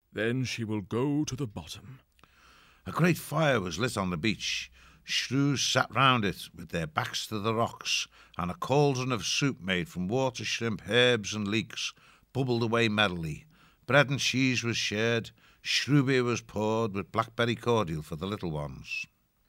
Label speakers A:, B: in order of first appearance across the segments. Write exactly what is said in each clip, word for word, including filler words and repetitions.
A: Then she will go to the bottom.
B: A great fire was lit on the beach. Shrews sat round it with their backs to the rocks, and a cauldron of soup made from water shrimp, herbs and leeks bubbled away merrily. Bread and cheese was shared. Shrew beer was poured with blackberry cordial for the little ones.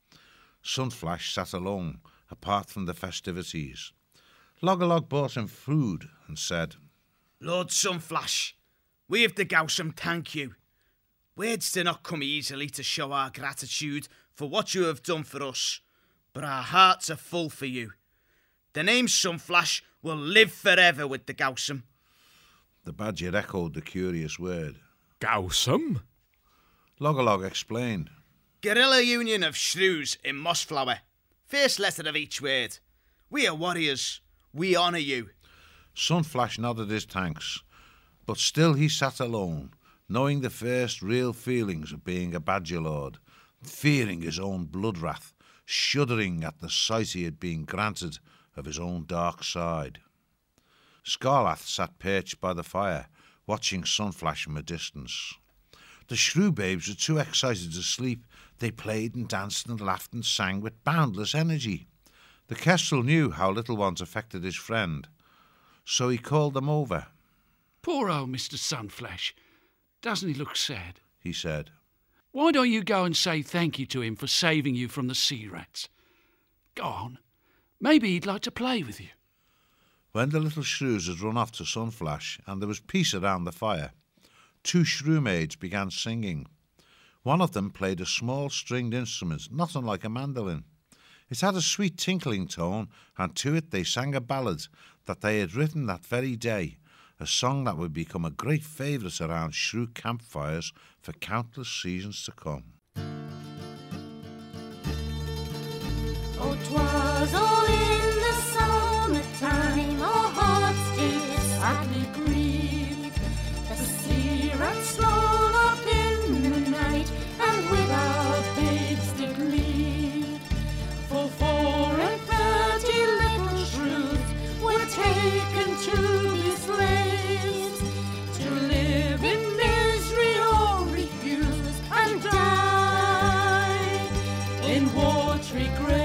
B: Sunflash sat alone, apart from the festivities. Log-a-Log bought him food and said,
C: Lord Sunflash, we of the Gowsome thank you. Words do not come easily to show our gratitude for what you have done for us, but our hearts are full for you. The name Sunflash will live forever with the Gowsome.
B: The badger echoed the curious word.
A: Gowsome?
B: Log-a-Log explained.
C: Guerrilla Union of Shrews in Mossflower. First letter of each word. We are warriors. We honour you.
B: Sunflash nodded his thanks, but still he sat alone, knowing the first real feelings of being a badger lord, fearing his own blood wrath, shuddering at the sight he had been granted of his own dark side. Scarlath sat perched by the fire, watching Sunflash from a distance. The shrew babes were too excited to sleep. They played and danced and laughed and sang with boundless energy. The kestrel knew how little ones affected his friend, so he called them over.
D: Poor old Mister Sunflash. Doesn't he look sad?
B: He said.
D: Why don't you go and say thank you to him for saving you from the sea rats? Go on. Maybe he'd like to play with you.
B: When the little shrews had run off to Sunflash and there was peace around the fire, two shrew maids began singing. One of them played a small stringed instrument, not unlike a mandolin. It had a sweet tinkling tone, and to it they sang a ballad that they had written that very day, a song that would become a great favourite around shrew campfires for countless seasons to come.
E: Oh, 'twas all in the summertime, our hearts did sadly grieve. The sea rats strolled up in the night, and with our babes did leave. For four and thirty little shrews were taken to be slaves, to live in misery or refuse and die in watery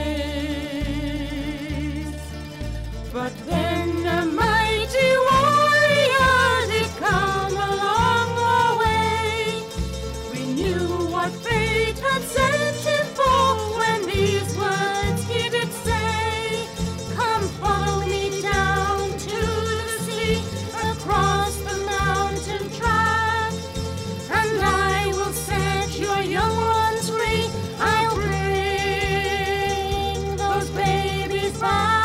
E: graves. But then a mighty warrior did come along our way. We knew what fate had sent him for when these words he did say. Come follow me down to the sea, across the mountain track, and I will set your young ones free. I'll bring those babies back.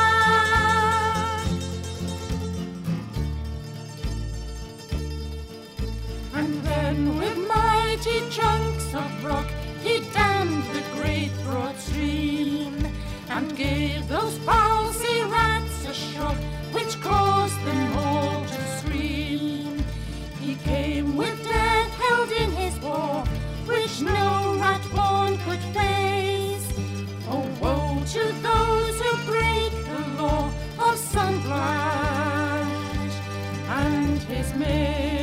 E: And then with mighty chunks of rock he dammed the great broad stream, and gave those foul sea rats a shock which caused them all to scream. He came with death held in his paw, which no rat-born could face. Oh, woe to those who break the law of Sunflash and his mate.